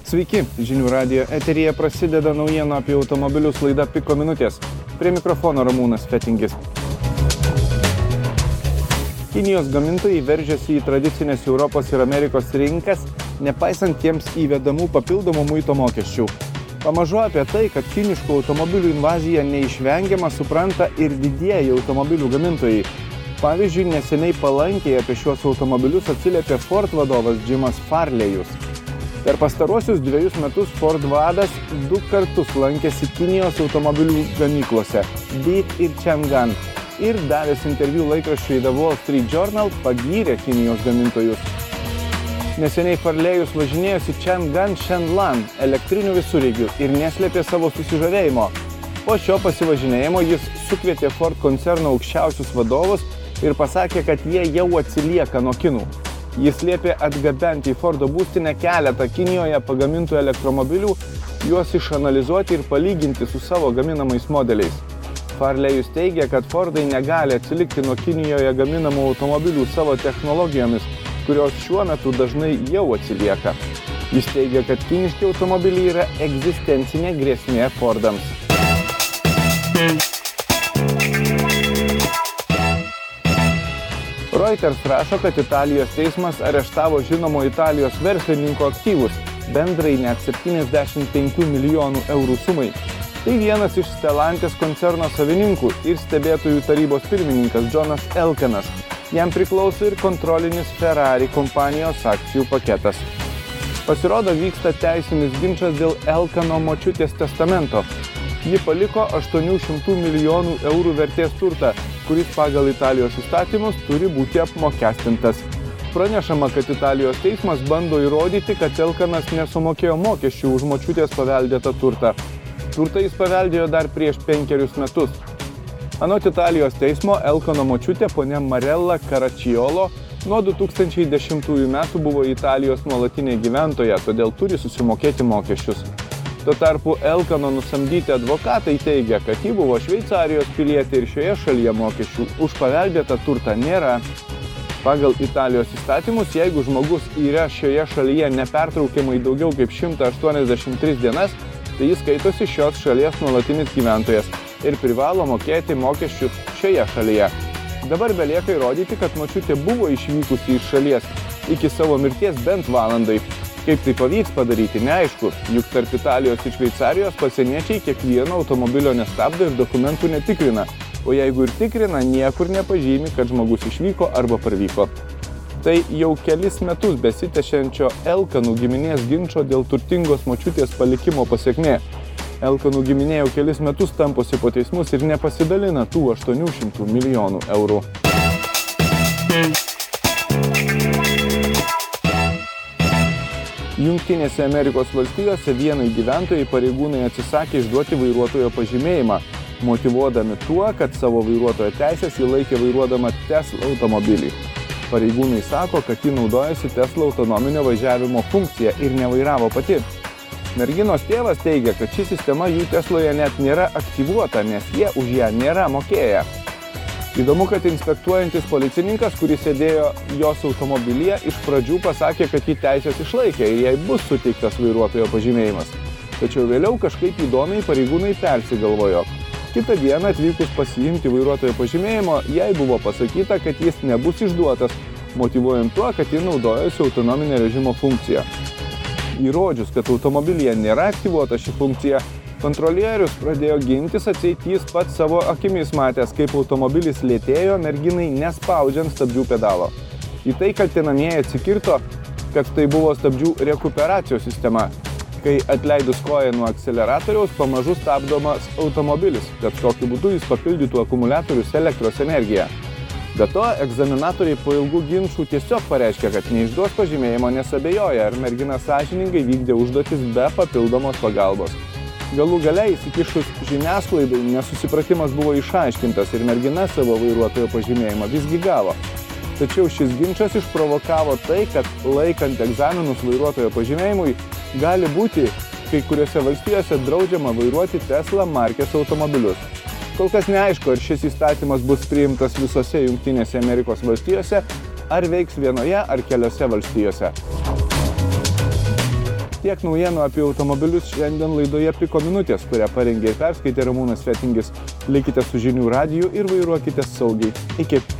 Sveiki, Žinių radijo eteryje prasideda naujienų apie automobilius laida Piko minutės. Prie mikrofono Ramūnas Fetingis. Kinijos gamintojai veržiasi į tradicinės Europos ir Amerikos rinkas, nepaisant jiems įvedamų papildomų muito mokesčių. Pamažu apie tai, kad kiniškų automobilių invaziją neišvengiama supranta ir didieji automobilių gamintojai. Pavyzdžiui, neseniai palankiai apie šiuos automobilius atsiliepė Ford vadovas Jimas Farley'us. Per pastaruosius 2 metus Ford vadas 2 kartus lankėsi Kinijos automobilių gamyklose Beat ir Chang'an ir davęs interviu laikraščiui The Wall Street Journal pagyrė Kinijos gamintojus. Neseniai Farley'us važinėjosi Chang'an Shenlan elektrinių visureigių ir neslėpė savo susižavėjimo. Po šio pasivažinėjimo jis sukvietė Ford koncerno aukščiausius vadovus ir pasakė, kad jie jau atsilieka nuo kinų. Jis liepė atgabenti į Fordo būstinę keletą Kinijoje pagamintų elektromobilių, juos išanalizuoti ir palyginti su savo gaminamais modeliais. Farley'us teigia, kad Fordai negali atsilikti nuo Kinijoje gaminamų automobilių savo technologijomis, kurios šiuo metu dažnai jau atsilieka. Jis teigia, kad kiniški automobiliai yra egzistencinė grėsmė Fordams. Reuters rašo, kad Italijos teismas areštavo žinomo Italijos verslininko aktyvus, bendrai net 75 milijonų eurų sumai. Tai vienas iš Stellantis koncerno savininkų ir stebėtojų tarybos pirmininkas Jonas Elkanas. Jam priklauso ir kontrolinis Ferrari kompanijos akcijų paketas. Pasirodo, vyksta teisinis ginčas dėl Elkano močiutės testamento. Ji paliko 800 milijonų eurų vertės turtą, kuris pagal Italijos įstatymus turi būti apmokestintas. Pranešama, kad Italijos teismas bando įrodyti, kad Elkanas nesumokėjo mokesčių už močiutės paveldėtą turtą. Turtą jis paveldėjo dar prieš 5 metus. Anot Italijos teismo, Elkano močiutė ponia Marella Caracciolo nuo 2010 metų buvo Italijos nuolatinė gyventoja, todėl turi susimokėti mokesčius. Tuo tarpu Elkano nusamdyti advokatai teigia, kad ji buvo Šveicarijos pilietė ir šioje šalyje mokesčių už paveldėtą turtą nėra. Pagal Italijos įstatymus, jeigu žmogus yra šioje šalyje nepertraukiamai daugiau kaip 183 dienas, tai jis skaitosi šios šalies nuolatinis gyventojas ir privalo mokėti mokesčius šioje šalyje. Dabar belieka įrodyti, kad močiutė buvo išvykusi iš šalies iki savo mirties bent valandai. Kaip tai pavyks padaryti, neaišku, juk tarp Italijos ir Šveicarijos pasieniečiai kiekvieno automobilio nestabdo ir dokumentų netikrina, o jeigu ir tikrina, niekur nepažymi, kad žmogus išvyko arba parvyko. Tai jau kelis metus besitęsiančio Elkanų giminės ginčo dėl turtingos močiutės palikimo pasekmė. Elkanų giminė jau kelis metus tamposi po teismus ir nepasidalina tų 800 milijonų eurų. Jungtinėse Amerikos valstijose vienai gyventojai pareigūnai atsisakė išduoti vairuotojo pažymėjimą, motyvuodami tuo, kad savo vairuotojo teisės įlaikė vairuodama Tesla automobilį. Pareigūnai sako, kad ji naudojasi Tesla autonominio važiavimo funkcija ir nevairavo pati. Merginos tėvas teigia, kad ši sistema jų Tesloje net nėra aktyvuota, nes jie už ją nėra mokėję. Įdomu, kad inspektuojantis policininkas, kuris sėdėjo jos automobilyje, iš pradžių pasakė, kad ji teisės išlaikė ir jai bus suteiktas vairuotojo pažymėjimas. Tačiau vėliau kažkaip įdomiai pareigūnai persigalvojo. Kitą dieną atvykus pasiimti vairuotojo pažymėjimo, jai buvo pasakyta, kad jis nebus išduotas, motyvuojant tuo, kad ji naudojosi autonominio režimo funkcija. Įrodžius, kad automobilyje nėra aktyvuota ši funkcija, kontrolierius pradėjo gintis, atseit jis pats savo akimis matęs, kaip automobilis lėtėjo merginai nespaudžiant stabdžių pedalo. Į tai kaltinamieji atsikirto, kad tai buvo stabdžių rekuperacijos sistema, kai atleidus koją nuo akceleratoriaus pamažu stabdomas automobilis, kad tokiu būdu jis papildytų akumuliatorius elektros energiją. Be to, egzaminatoriai po ilgų ginčų tiesiog pareiškė, kad neišduos pažymėjimo, nes abejoja, ar mergina sąžiningai vykdė užduotis be papildomos pagalbos. Galų gale įsikišus žiniasklaidai nesusipratimas buvo išaiškintas ir mergina savo vairuotojo pažymėjimą visgi gavo. Tačiau šis ginčas išprovokavo tai, kad laikant egzaminus vairuotojo pažymėjimui gali būti kai kuriuose valstijose draudžiama vairuoti Tesla markės automobilius. Kol kas neaišku, ar šis įstatymas bus priimtas visose Jungtinėse Amerikos valstijose, ar veiks vienoje ar keliose valstijose. Tiek naujienų apie automobilius šiandien laidoje Piko minutės, kurią parengė ir perskaitė Ramūnas Fetingis. Likite su Žinių radiju ir vairuokite saugiai. Iki.